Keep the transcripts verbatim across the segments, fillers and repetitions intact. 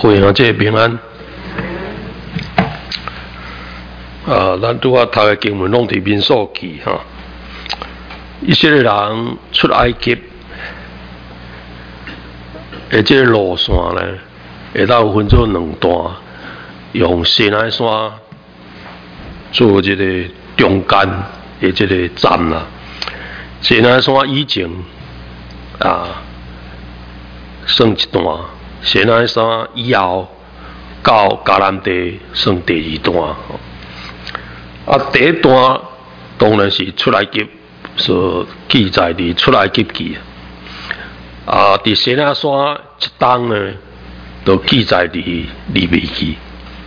会啊，这个平安啊，咱拄啊读的经文拢伫民数记哈。以色列人出埃及的这个路线呢，会当分做两段，用西奈山做这个中间的这个站啦。西奈山以前啊，算一段。西奈山以后到迦南地算第二段，啊，第一段当然是出埃及所记载伫出埃及记，啊，伫西奈山一档呢，都记载伫利未记，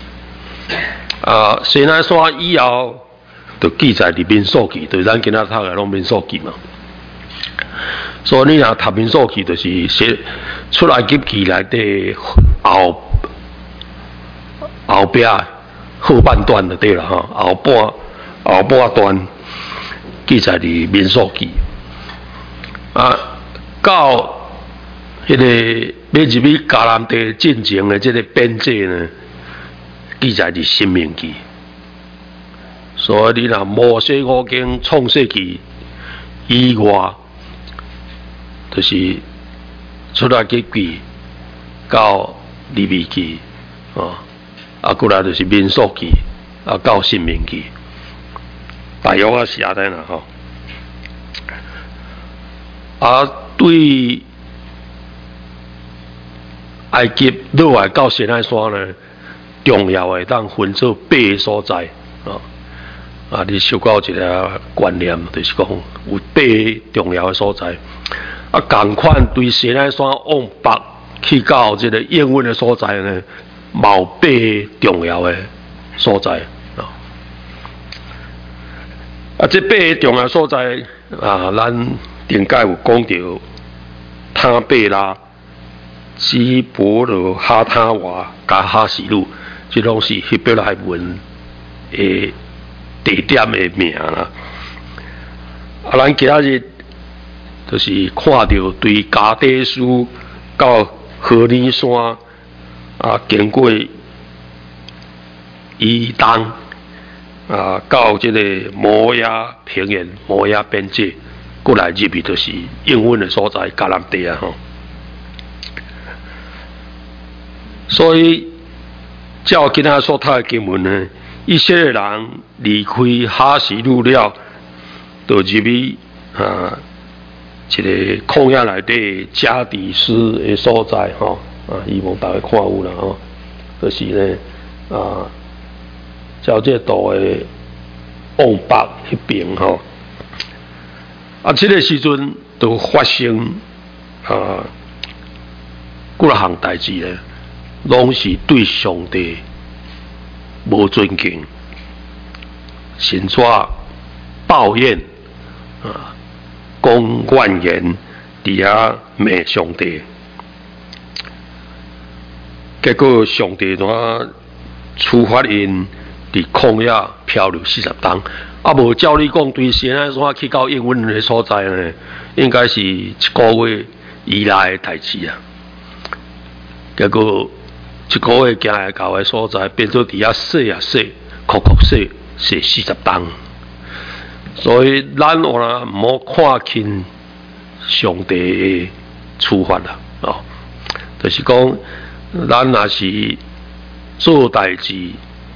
啊，西奈山以后就记载伫民数记，就是咱今仔读的拢民数记嘛。所以你若读民数记，就是写出埃及记内底后后壁后半段就对了哈，后半后半段记载伫民数记。啊，到迄个要入去迦南地进前的这个边界呢，记载伫申命记。所以你若摩西五经、创世记以外，就是出埃及记到利未记，哦，啊，过来就是民数记，啊，到申命记，大约啊是安尼啦吼。啊，对埃及落来到西奈山呢，重要的当分做八个所在，哦，啊，你小到一个观念，就是讲有八个重要的所在。啊，同款对西奈山往北去到这个应允的所在呢，有八个重要的所在啊。啊，这八个重要所在啊，咱顶界有讲到他贝拉、基伯罗、哈他瓦、加哈西路，这拢是希伯来文的地点的名啦。啊，咱今仔日就是看到对加底斯到何尼山啊，经过伊东啊，到这个摩押平原、摩押边界，过来入去就是应允的所在，迦南地啊吼。所以照今仔所读的经文呢，以色列人离开哈西路了，就入去啊。一个旷野内底加底斯的所在吼，啊，希望大家看有啦吼，就是呢啊，照这图的往北迄边吼，啊，这个时阵就发生啊，几项代志咧，拢是对上帝无尊敬，甚至抱怨啊。讲怨言，伫遐骂上帝，结果上帝怎处罚因伫旷野漂流四十冬？啊，无照你讲，对西奈山去到应允的所在呢，应该是一个月以来的代志啊。结果一个月行来到的所在，变做伫遐洗啊洗，哭哭洗，洗四十冬。所以咱我呢，唔好看轻上帝的处罚啦，哦，就是讲咱若是做代志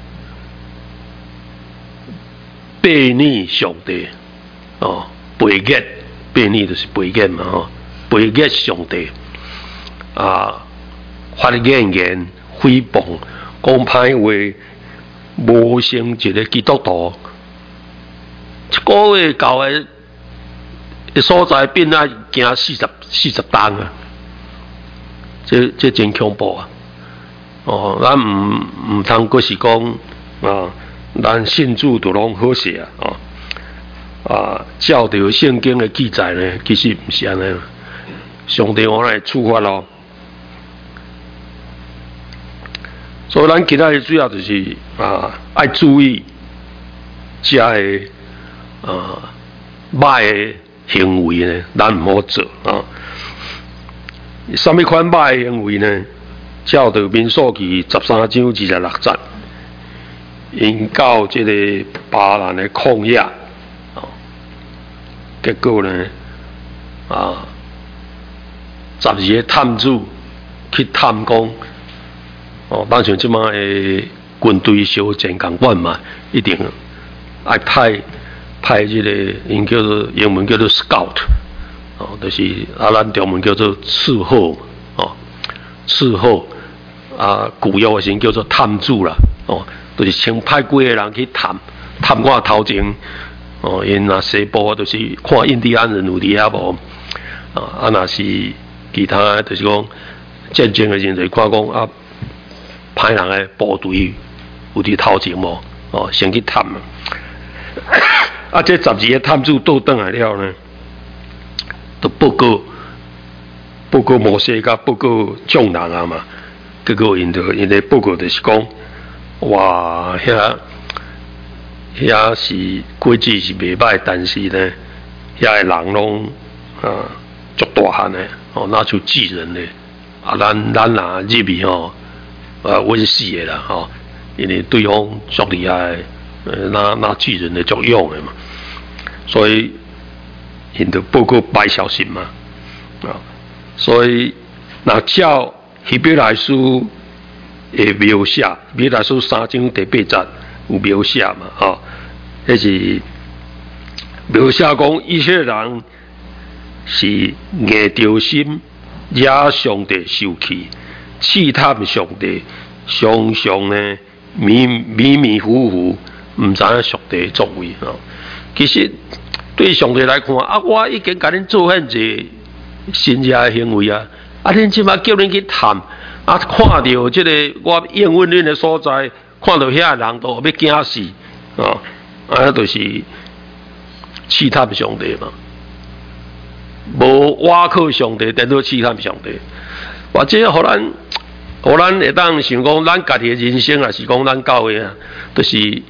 背逆上帝，哦，背逆背逆就是背逆嘛，吼，背逆上帝啊，发怨言、诽谤、讲歹话，无成一个基督徒。一个月到的所在变啊，行四十四十冬啊，这这真恐怖啊！哦，咱唔唔通阁是讲啊，咱信主就拢好势啊！哦啊，照着圣经的记载呢，其实唔是安尼，上帝我来处罚咯。所以咱今仔日主要就是啊，爱注意这个。啊，歹的行为呢，咱唔好做啊。什么款歹的行为呢？ 照着民数记十三章二十六节，因到这个巴兰的旷野，哦，结果呢，啊，十二个探子去探讲，哦，当像即马的军队小战共款嘛，一定爱派派这个，因叫做英文叫做 scout， 哦，就是啊，咱中文叫做刺后，哦，刺后。啊，古约的时叫做探子啦，哦，就是先派几个人去探，探看头前，哦，因若西部就是看印第安人有伫遐无，啊，啊，若是其他就是讲战争的人就看讲啊，歹人的部队有伫头前无，哦，先去探嘛。啊，这十二个探子倒转来了呢，就报告报告摩西甲报告众人啊嘛。结果因着因的报告就是讲，哇，遐遐是规矩是袂歹，但是呢，遐个人拢啊足大汉的，哦，那就巨人嘞，啊，咱咱若入去吼，啊，稳死的啦，吼，因为对方足厉害，呃，那那巨人的足勇的嘛，所以因着报告歹消息嘛，啊，所以若照。希伯来书的描写，希伯来书三章第八节有描写嘛？吼，迄是描写讲以色列人是硬着心，惹上帝生气，试探上帝，常常呢迷迷迷糊糊，唔知影上帝作为吼。其实对上帝来看，啊，我已經甲恁做遐濟神邪的行为啊。啊！恁即马叫恁去探，啊，看到即个我应允恁的所在，看到遐人都要惊死，哦，啊，就是试探上帝嘛。无倚靠上帝，等到试探上帝。或者互咱，互咱会当想讲，咱家己的人生啊，是讲咱教会啊，就是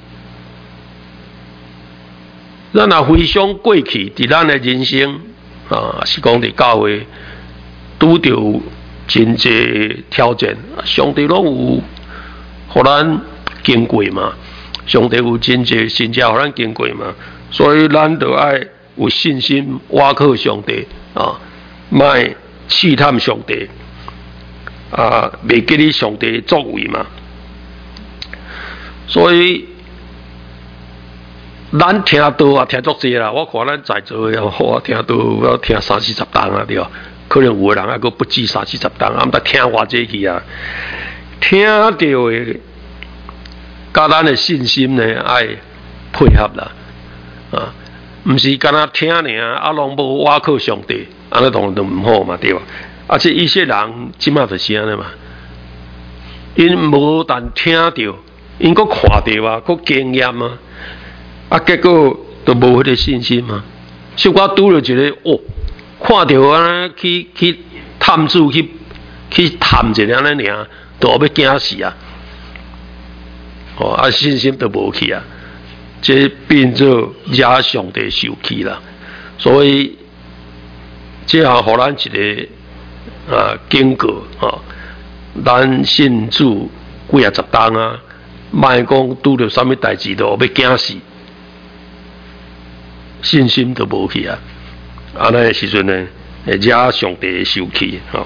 咱若回想过去，伫咱的人生啊，是讲伫教会。拄着真济挑战，上帝拢有，互咱经过嘛。上帝有真济真正互咱经过嘛，所以咱就爱有信心，倚靠上帝啊，莫试探上帝啊，袂记哩上帝作为嘛。所以咱听道啊，听足济啦。我看咱在座的，我听道要听三四十档啊，对。可能有的人还阁不止三四十档，啊，毋得听偌济去啊！听到的，甲咱的信心呢，爱配合啦，啊，毋是干那听尔，啊，拢无倚靠上帝，安尼当然就毋好嘛，对吧？而且一些人即马就是安尼嘛，因无但听到，因阁看到啊，阁经验啊，啊，结果都无迄个信心嘛。小可拄了一个哦。看到啊，去去探子去去探一下安尼尔，都要惊死啊！哦，啊信心都无去啊，这变做惹上帝生气啦。所以这样互咱一个啊警告啊，咱信主几啊十档啊，莫讲拄着啥物代志都要惊死，信心都无去啊！安尼的时阵呢，会惹上帝生气吼。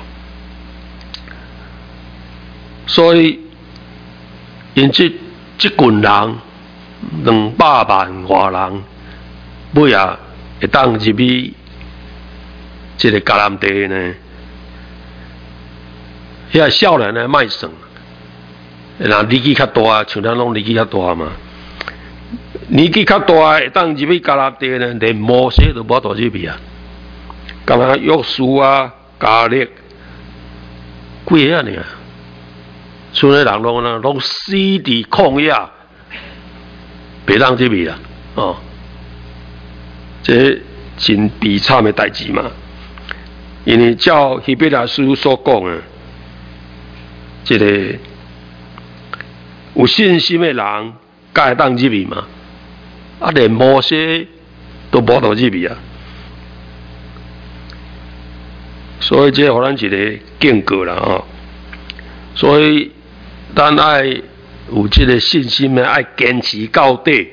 所以因这这群人两百万外人，尾啊会当入去这个迦南地呢，遐少年呢卖算，若年纪较大，像咱拢年纪较大嘛。年纪较大会当入去迦南地呢，连摩西都无法度入去啊。干那约书啊、加勒，几个尔？剩的人拢呢，拢死伫旷野，别当入去啊！哦，这真悲惨的代志嘛。因为照希伯来书所讲的，这个有信心的人，该会当入去嘛？啊，连摩西都无法度入去啊！所以这互咱一个警告啦吼， 所以咱爱有这个信心呢，爱坚持到底，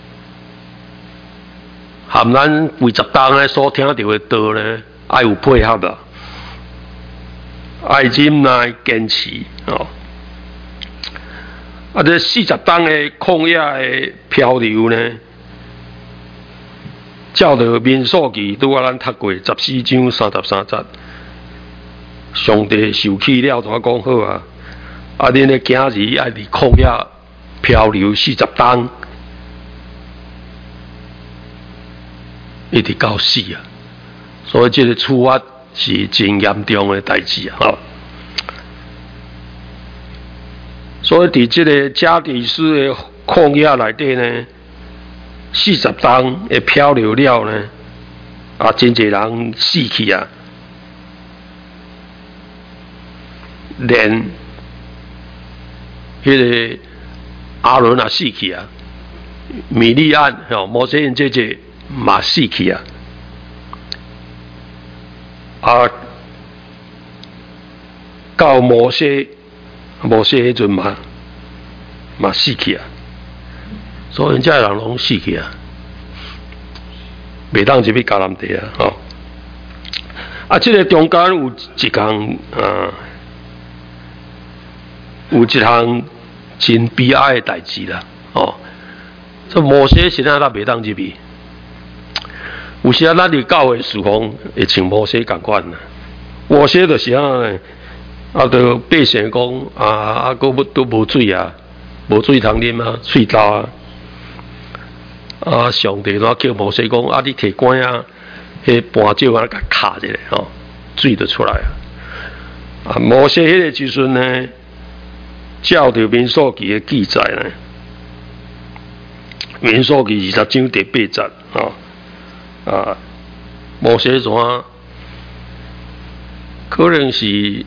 含咱几十当呢所听到的道呢，爱有配合啦，爱忍耐坚持哦。啊，这四十当的旷野的漂流呢，照着民数记拄啊咱读过十四章三十三节，上帝受气了，怎啊讲好啊？啊，恁的囝儿爱伫旷野漂流四十当，一直到死啊！所以这个处罚是真严重的代志啊！吼。所以伫这个加底斯的旷野内底呢，四十当会漂流了呢，啊，真侪人死去啊，连迄个阿伦也死去啊，米利安吼，摩西因姐姐嘛死去啊，啊，到摩西。摩西迄阵嘛嘛死去啊，所以遮人拢死去啊，袂当入去迦南地啊，吼、哦。啊，即、這个中间有一项啊，有一项真悲哀的代志啦，哦。这摩西现在他袂当入去，有时啊，咱伫教会侍奉会像摩西共款啦，摩西就是安呢。啊，着百姓讲啊，啊，搁要都无水啊，无水通啉啊，喙焦啊。啊，上帝怎叫摩西讲啊？你摕管啊，迄盘石啊，甲卡一下吼，水就出来啊。啊，摩西迄个时阵呢，照着民数记的记载呢，民数记二十章第八节啊，啊，摩西怎啊？可能是。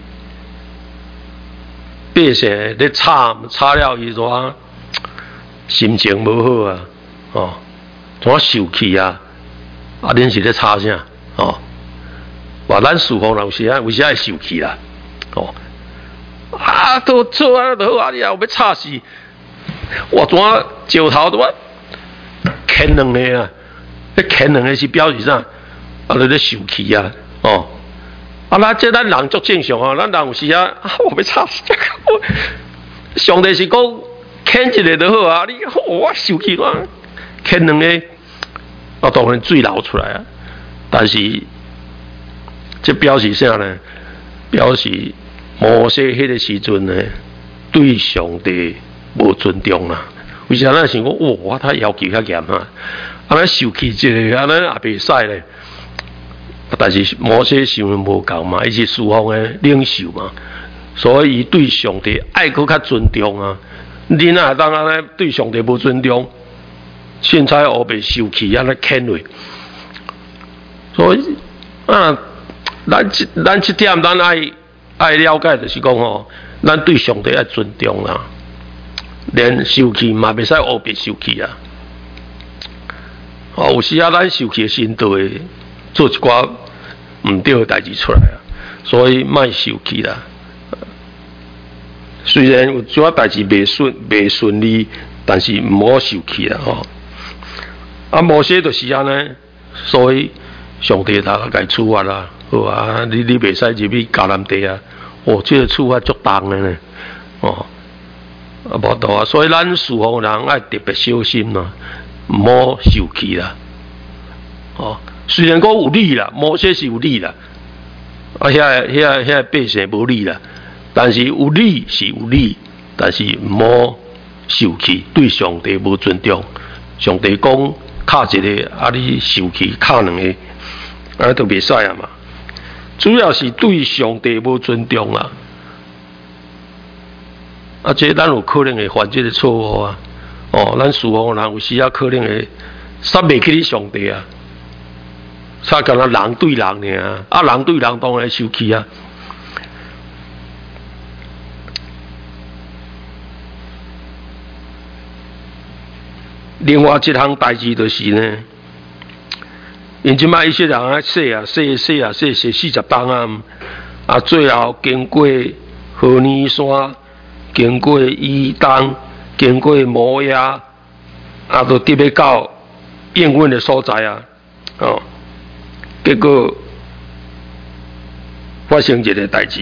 百姓咧吵，吵了伊怎啊心情无好啊，哦，怎啊受气啊？啊，恁是咧吵啥？哦，话咱侍奉人有时啊，有时爱受气啦，哦，啊，都做啊，都好啊，你也有要吵死，我怎啊石头怎啊牵两个啊？迄牵两个是表示啥？啊，你咧受气啊，哦。啊，那这咱人足正常啊，咱人有时啊，啊我要吵死！上帝是讲牵一个就好啊，你我受气我牵两个，啊当然水流出来啊。但是这表示啥呢？表示摩西迄个时阵呢，对上帝无尊重啦。为啥咱想讲，哇，我他要求较严啊？啊，咱受气一个，啊，咱也袂使咧。但是摩西想的无够嘛，伊是侍奉的领袖嘛，所以伊对上帝爱搁较尊重啊。你哪会当安尼对上帝无尊重，凊彩黑白受气安尼牵落。所以啊，咱这咱这点咱爱爱了解，就是讲吼，咱对上帝爱尊重啦，连受气嘛袂使黑白受气啊。哦，有时啊，咱受气的心都会做一寡唔对的代志出来啊，所以莫受气啦。虽然有做代志未顺未顺利，但是唔好受气啦吼。啊，摩西就是安尼，所以上帝他甲伊处罚啦，好啊，你你袂使入去迦南地啊，哦，这个处罚足重的呢，哦，啊无错啊，所以咱侍奉人爱特别小心啦，唔好受气啦，哦。虽然讲有理啦，摩西是有理啦，啊，遐遐遐百姓无理啦，但是有理是有理，但是唔好受气，对上帝无尊重。上帝讲卡一个，啊，你受气卡两个，啊，都袂使啊嘛。主要是对上帝无尊重啦，啊，这咱有可能会犯这个错误啊。哦，咱侍奉人有时啊，可能会杀袂起你上帝啊。啥干那人对人尔，啊人对人当然受气啊。另外一项代志就是呢，因即摆一些人啊说啊说说啊说说四十当啊，啊最后经过河泥山，经过伊东，经过摩崖，啊，都直要到应允的所在啊，哦，结果发生一个代志。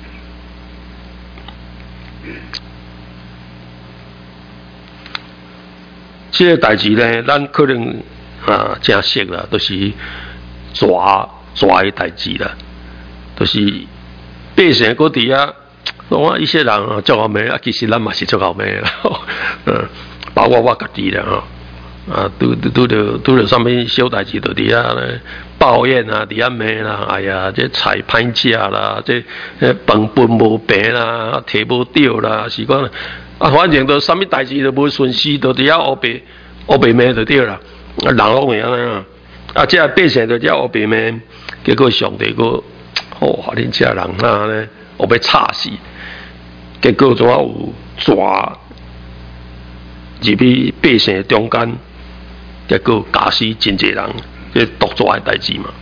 这个代志呢，咱可能啊真熟啦，都、就是抓抓的代志啦，都、就是百姓嗰底啊，我一些人啊做后尾啊，其实咱嘛是做后尾啦，嗯，包括我家己啦吼，啊，拄拄着拄着啥物小代志，就伫遐咧抱怨啊，伫遐骂啦，哎呀，这菜歹食啦，这饭分无平啦，摕无着啦，是讲。啊，反正都啥物代志都无顺序，都伫遐黑白黑白骂就对啦。啊，人拢会安尼啊。啊，这百姓就遮黑白骂，结果上帝个，哦，恁遮人啊呢，我要吵死。结果怎啊有抓入去百姓中间，结果假死真济人，这毒抓的代志嘛。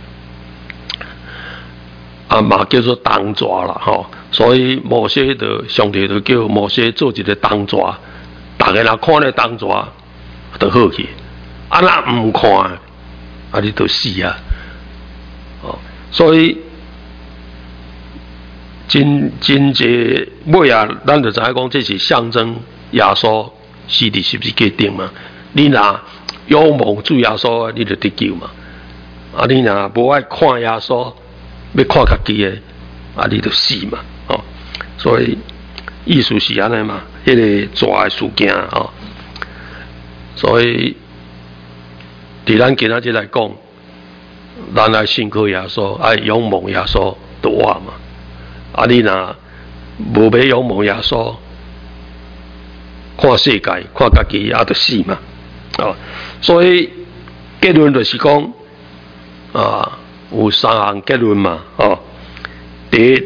啊嘛叫做当抓啦吼，所以摩西就上帝就叫摩西做一个当抓，大家若看咧当抓，就好去；啊若唔看，啊你就死啊！哦，所以真真济尾啊，咱就知影讲这是象征耶稣死伫十字架顶嘛。你若仰望主耶稣，你就得救嘛。啊，你若无爱看耶稣。要看家己的，啊，你就死嘛，哦，所以意思是安尼嘛，迄、那个抓的事件哦，所以伫咱今仔日来讲，咱爱信靠耶稣，爱仰望耶稣，就我嘛，啊，你若无要仰望耶稣，看世界，看家己，啊，就死嘛，哦，所以结论就是讲，啊。有三项结论嘛，哦，第一，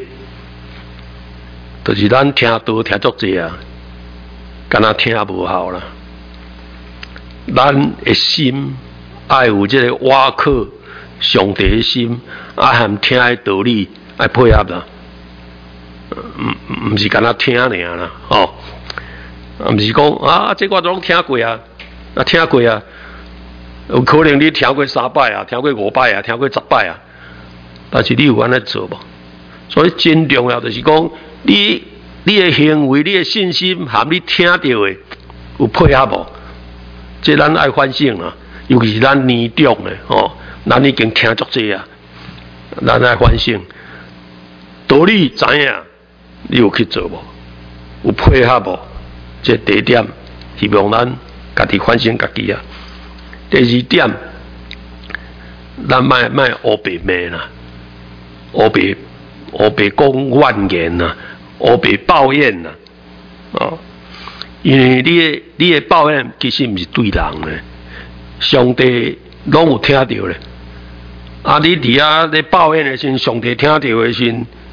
就是咱听道听足济啊，敢若听无效啦。咱的心爱有这个倚靠上帝的心，啊，含听的道理爱配合啦。唔唔是敢若听尔啦，哦，唔是讲啊，这我拢听过啊，啊听过啊。有可能你听过三摆啊，听过五摆啊，听过十摆啊，但是你有安尼做无？所以真重要就是讲，你你的行为、你的信心，含你听到的有配合无？这咱爱反省啦，尤其是咱年长的哦，咱已经听足济啊，咱爱反省。道理知影，你有去做无？有配合无？这第一点，希望咱家己反省家己啊。第二点，咱卖卖黑白骂啦，黑白黑白讲怨言啦，黑白抱怨啦，哦，因为你的你的抱怨其实毋是对人咧，上帝拢有听到咧。啊，你伫遐咧抱怨的时，上帝听到的时，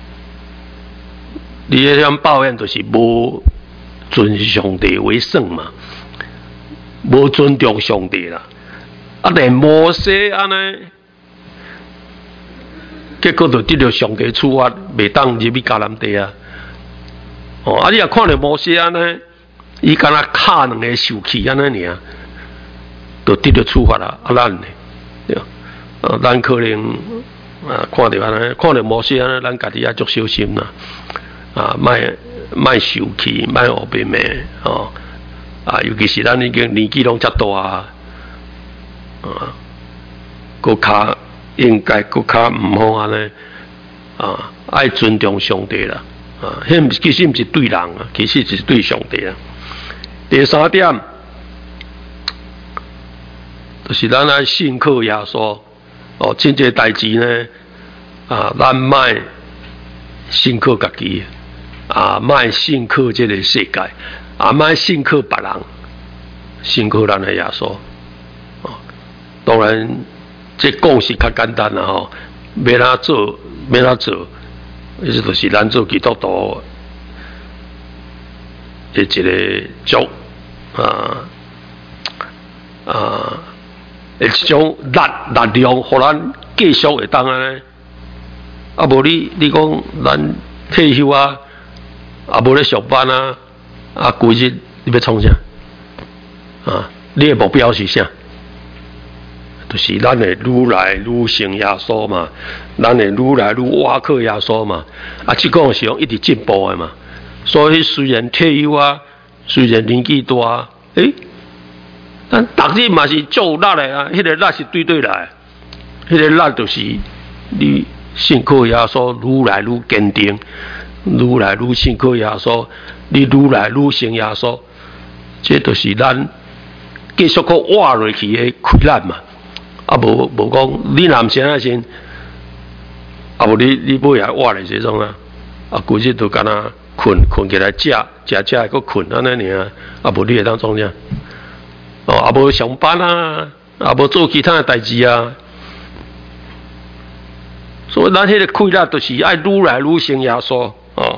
你迄种抱怨就是无尊上帝为圣嘛，无尊重上帝啦。啊，连摩西安尼，结果就得到上帝处罚，袂当入去迦南地啊！哦，啊，你也看到摩西安尼，伊敢若敲两个受气安尼尔，就得到处罚啦！啊，咱呢，对，啊，咱可能啊看到安尼，看到摩西安尼，咱家己也足小心啦，啊，莫莫受气，莫黑白骂哦，啊，尤其是咱已经年纪拢遮大啊。啊，搁较应该搁较唔好安尼啊，爱尊重上帝啦啊，迄其实毋是对人啊，其实是对上帝啊。第三点，就是咱爱信靠耶稣哦，真这代志呢啊，咱莫信靠家己啊，莫信靠这个世界啊，莫信靠别人，信靠咱的耶稣。当然，这讲是较简单啦吼，要哪做，要哪做，意思就是咱做基督徒的一个足啊啊，的一种力力量，互咱继续会当安尼。啊，无你你讲咱退休啊， 啊无咧上班啊，啊规日你要创啥？啊，你的目标是啥？就是咱的愈来愈成耶稣嘛，咱的愈来愈挖靠耶稣嘛，啊，即个是用一直进步的嘛。所以虽然退休啊，虽然年纪大啊，诶，咱逐日嘛是足有力的啊，迄、那个力是对对来，迄、那个力就是你信靠耶稣愈来愈坚定，愈来愈信靠耶稣，你愈来愈成耶稣，这就是咱继续搁活落去的开展嘛。啊，无无讲你男生啊先，啊无你你尾还活咧这种啊，啊规日都干那困困起来食食食还搁困安尼尔，啊无你会当创啥？哦，啊无上班啊，啊无做其他的代志啊，所以咱迄个开展就是爱愈来愈成耶稣哦，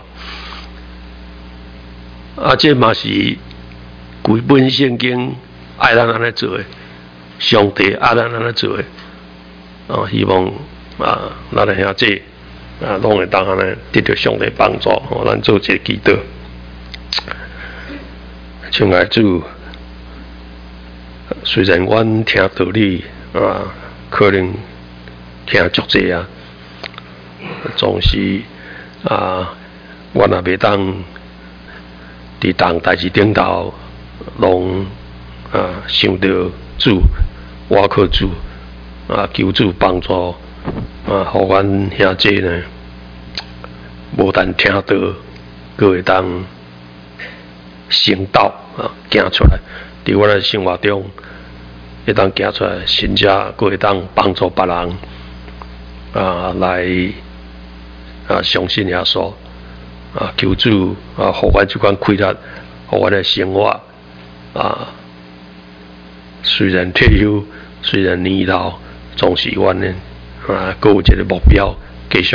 啊这嘛是规本圣经爱咱安尼做的。上帝啊，咱安尼做诶，哦，希望啊，咱的兄弟啊，拢会当安尼得到上帝帮助，哦，咱做一个祈祷。亲爱的主，虽然阮听道理啊，可能听足济啊，总是啊，阮也袂当伫当代志顶头，拢啊想到主。我靠主啊，求主帮助啊，互阮兄弟呢，无但听到，阁会当行道啊，行出来，伫阮的生活中会当行出来，甚至阁会当帮助别人啊，来啊相信耶稣啊，求主啊，互阮即款开展，互阮的生活啊。虽然退休，虽然年老，总是阮呢啊，各有一个目标，继续